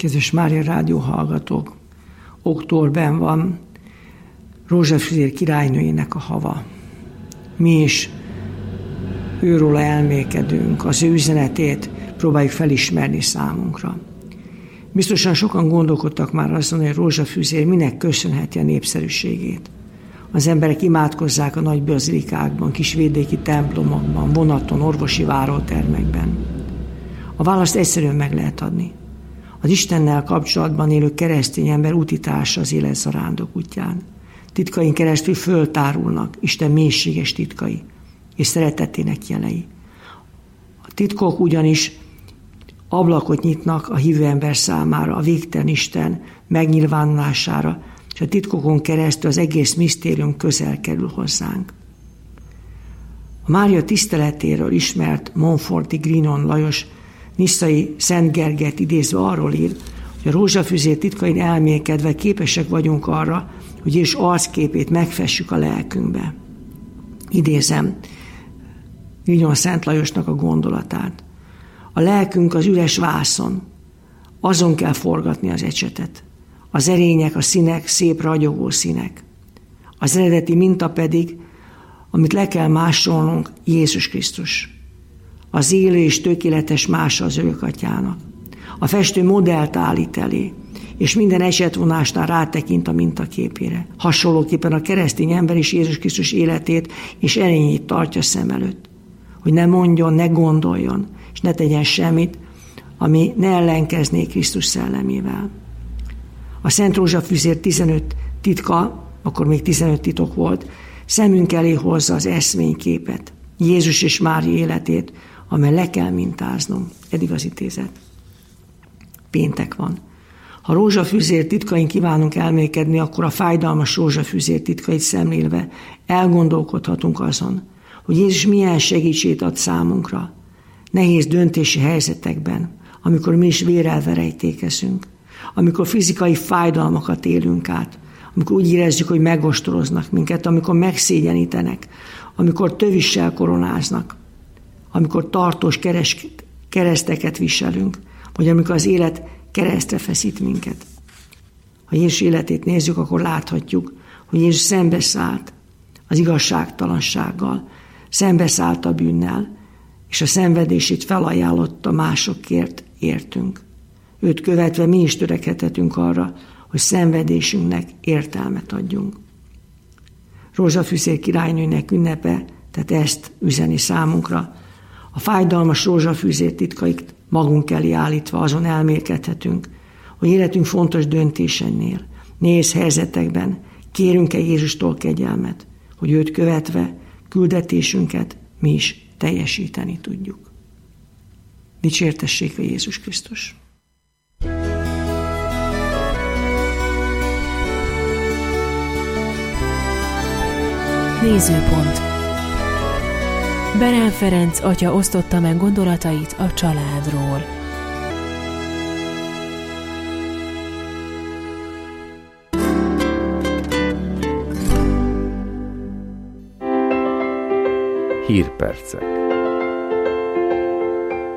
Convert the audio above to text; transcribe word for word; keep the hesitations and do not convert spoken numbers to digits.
Kedves Mária Rádió hallgatók, októberben van Rózsafüzér királynőjének a hava. Mi is őróla elmélkedünk, az ő üzenetét próbáljuk felismerni számunkra. Biztosan sokan gondolkodtak már azon, hogy Rózsafüzér minek köszönheti a népszerűségét. Az emberek imádkozzák a nagy bazilikákban, kisvidéki templomokban, vonaton, orvosi várótermekben. A választ egyszerűen meg lehet adni. Az Istennel kapcsolatban élő keresztény ember útitársa az élet zarándok útján. Titkain keresztül föltárulnak Isten mélységes titkai és szeretetének jelei. A titkok ugyanis ablakot nyitnak a hívő ember számára, a végtelen Isten megnyilvánulására, és a titkokon keresztül az egész misztérium közel kerül hozzánk. A Mária tiszteletéről ismert Montforti Grinon Lajos nisszai Szent Gergelyt idézve arról ír, hogy a Rózsafüzér titkain elmélkedve képesek vagyunk arra, hogy Jézus arcképét megfessük a lelkünkbe. Idézem Grinon Szent Lajosnak a gondolatát. A lelkünk az üres vászon, azon kell forgatni az ecsetet. Az erények, a színek, szép ragyogó színek. Az eredeti minta pedig, amit le kell másolnunk, Jézus Krisztus. Az élő és tökéletes mása az ők atyának. A festő modellt állít elé, és minden esetvonásnál rátekint a mintaképére. Hasonlóképpen a keresztény ember is Jézus Krisztus életét és erényét tartja szem előtt. Hogy ne mondjon, ne gondoljon, és ne tegyen semmit, ami ne ellenkezné Krisztus szellemével. A Szent Rózsafüzér tizenöt titka, akkor még tizenöt titok volt, szemünk elé hozza az eszményképet, Jézus és Mária életét, amely le kell mintáznunk. Eddig az idézet. Péntek van. Ha Rózsafüzér titkain kívánunk elmélkedni, akkor a fájdalmas Rózsafüzér titkait szemlélve elgondolkodhatunk azon, hogy Jézus milyen segítséget ad számunkra, nehéz döntési helyzetekben, amikor mi is vérrel verejtékezünk, amikor fizikai fájdalmakat élünk át, amikor úgy érezzük, hogy megostoroznak minket, amikor megszégyenítenek, amikor tövissel koronáznak, amikor tartós keres, kereszteket viselünk, vagy amikor az élet keresztre feszít minket. Ha Jézus életét nézzük, akkor láthatjuk, hogy Jézus szembeszállt az igazságtalansággal, szembeszállt a bűnnel, és a szenvedését felajánlotta másokért értünk. Őt követve mi is törekedhetünk arra, hogy szenvedésünknek értelmet adjunk. Rózsafüzér királynőnek ünnepe, tehát ezt üzeni számunkra. A fájdalmas rózsafüzér titkait magunk elé állítva azon elmélkedhetünk, hogy életünk fontos döntésennél, nehéz helyzetekben kérünk-e Jézustól kegyelmet, hogy őt követve küldetésünket mi is teljesíteni tudjuk. Dicsértessék a Jézus Krisztus! Nézőpont. Berán Ferenc atya osztotta meg gondolatait a családról. Hírpercek.